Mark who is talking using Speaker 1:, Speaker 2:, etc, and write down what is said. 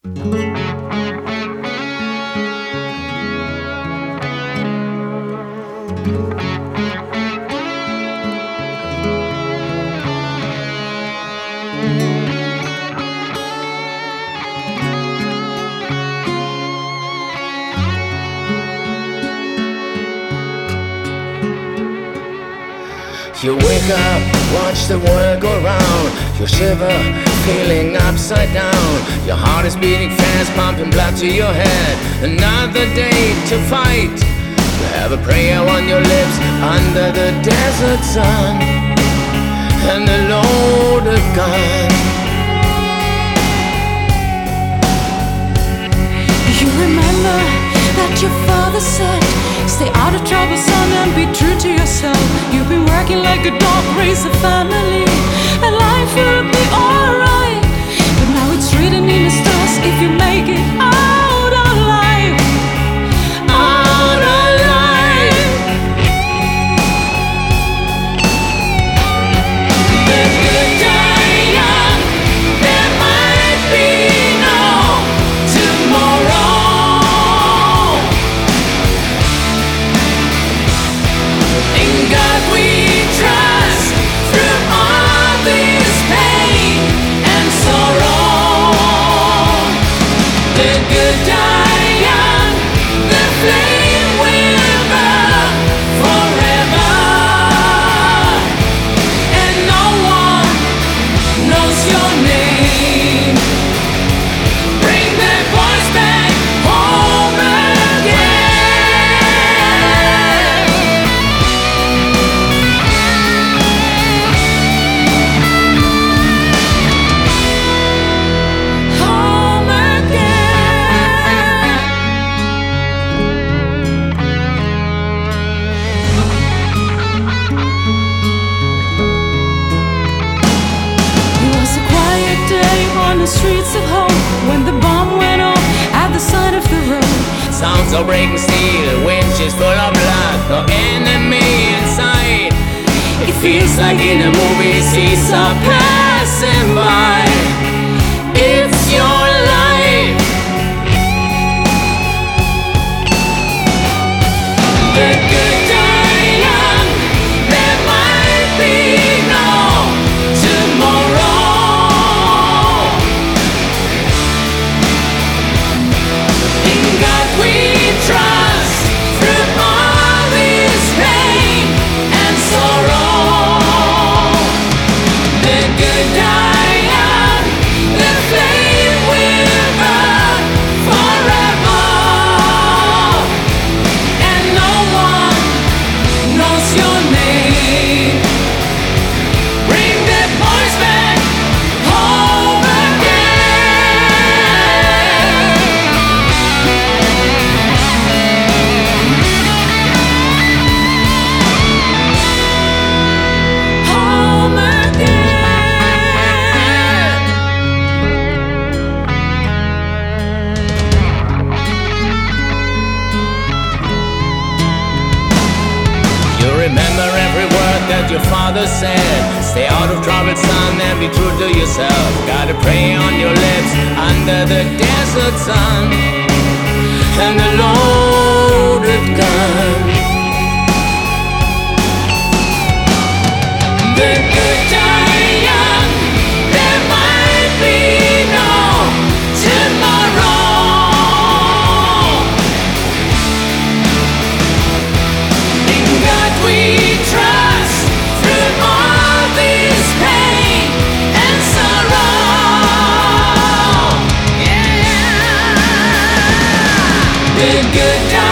Speaker 1: You wake up, watch the world go round. You shiver, feeling upside down. Your heart is beating fast, pumping blood to your head. Another day to fight. You have a prayer on your lips under the desert sun and a loaded gun.
Speaker 2: You remember that your father said, stay out of trouble, son, and be true to yourself. You've been working like a dog, raise a family, and life will be alright. But now it's written in the stars, if you make it out alive, out alive. The good die young, there might be no tomorrow. In God we trust, through all this pain and sorrow. The good die young, the flame will burn forever, and no one knows your name. Bring the boys back home again. Home again. It was a quiet day on the streets of home when the bomb went off at the side of the road.
Speaker 1: Sounds of breaking steel, winches full of blood, no enemy in sight. It feels like in a movie, seas are passing by. It's your life. The good die young, there might be no tomorrow. In God we trust, through all this pain and sorrow. The good die young, the flame will burn forever, and no one knows your name. Bring the boys back home again. Home again. You remember every word that your father said. Stay out of trouble, son, and be true to yourself. Gotta pray on your lips under the desert sun and the loaded gun. The good die young, there might be no tomorrow. In God we trust, through all this pain and sorrow. Yeah. The good die